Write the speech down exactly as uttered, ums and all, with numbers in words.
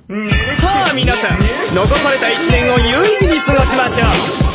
さあ皆さん、残されたいちねんを有意義に過ごしましょう。